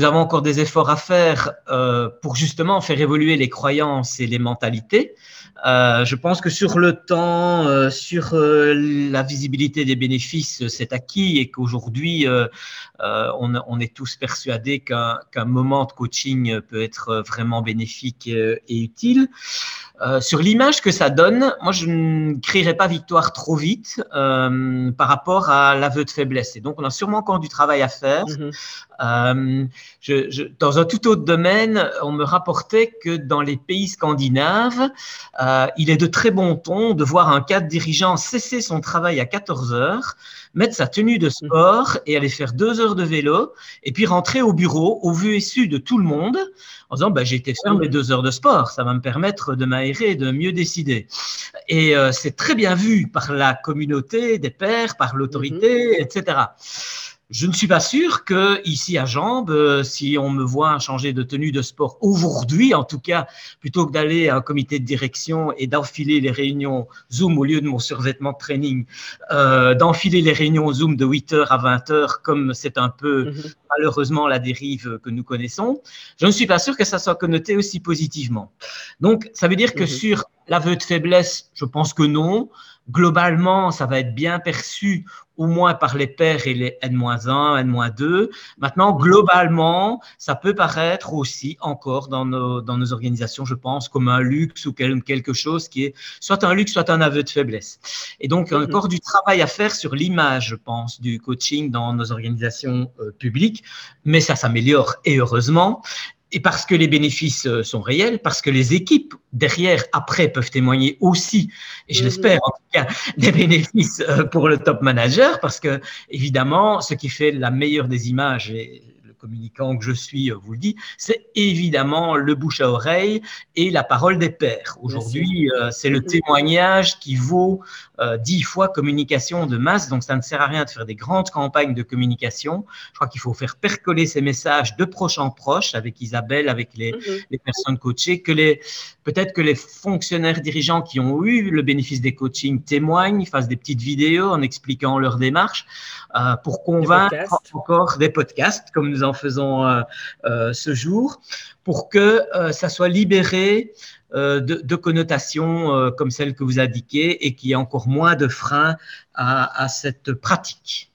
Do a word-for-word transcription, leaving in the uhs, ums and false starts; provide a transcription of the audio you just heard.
nous avons encore des efforts à faire euh, pour justement faire évoluer les croyances et les mentalités. Euh, je pense que sur le temps, euh, sur euh, la visibilité des bénéfices, c'est acquis et qu'aujourd'hui, euh, euh, on, on est tous persuadés qu'un, qu'un moment de coaching peut être vraiment bénéfique et, et utile. Euh, sur l'image que ça donne, moi, je ne crierai pas victoire trop vite euh, par rapport à l'aveu de faiblesse. Et donc, on a sûrement encore du travail à faire. Mm-hmm. Euh, je, je, dans un tout autre domaine, on me rapportait que dans les pays scandinaves, euh, il est de très bon ton de voir un cadre dirigeant cesser son travail à quatorze heures, mettre sa tenue de sport et aller faire deux heures de vélo, et puis rentrer au bureau au vu et su de tout le monde en disant bah, « j'ai été faire mes deux heures de sport, ça va me permettre de m'aérer et de mieux décider ». Et euh, c'est très bien vu par la communauté des pairs, par l'autorité, mm-hmm. et cetera. Je ne suis pas sûr qu'ici à Jambes, euh, si on me voit changer de tenue de sport aujourd'hui, en tout cas, plutôt que d'aller à un comité de direction et d'enfiler les réunions Zoom au lieu de mon survêtement de training, euh, d'enfiler les réunions Zoom de huit heures à vingt heures, comme c'est un peu mm-hmm. malheureusement la dérive que nous connaissons, je ne suis pas sûr que ça soit connoté aussi positivement. Donc, ça veut dire que mm-hmm. sur l'aveu de faiblesse, je pense que non. Globalement, ça va être bien perçu au moins par les pairs et les N moins un, N moins deux. Maintenant, globalement, ça peut paraître aussi encore dans nos, dans nos organisations, je pense, comme un luxe ou quelque chose qui est soit un luxe, soit un aveu de faiblesse. Et donc, il y a encore du travail à faire sur l'image, je pense, du coaching dans nos organisations euh, publiques, mais ça s'améliore et heureusement. Et parce que les bénéfices sont réels, parce que les équipes derrière, après, peuvent témoigner aussi, et je l'espère en tout cas, des bénéfices pour le top manager, parce que évidemment, ce qui fait la meilleure des images, et le communicant que je suis vous le dit, c'est évidemment le bouche à oreille et la parole des pairs. Aujourd'hui, c'est le témoignage qui vaut euh, dix fois communication de masse, donc ça ne sert à rien de faire des grandes campagnes de communication. Je crois qu'il faut faire percoler ces messages de proche en proche avec Isabelle, avec les, mm-hmm. les personnes coachées, que les, peut-être que les fonctionnaires dirigeants qui ont eu le bénéfice des coachings témoignent, fassent des petites vidéos en expliquant leur démarche euh, pour convaincre des encore des podcasts, comme nous en faisons euh, euh, ce jour, pour que euh, ça soit libéré euh, de, de connotations euh, comme celles que vous indiquez et qu'il y ait encore moins de freins à, à cette pratique.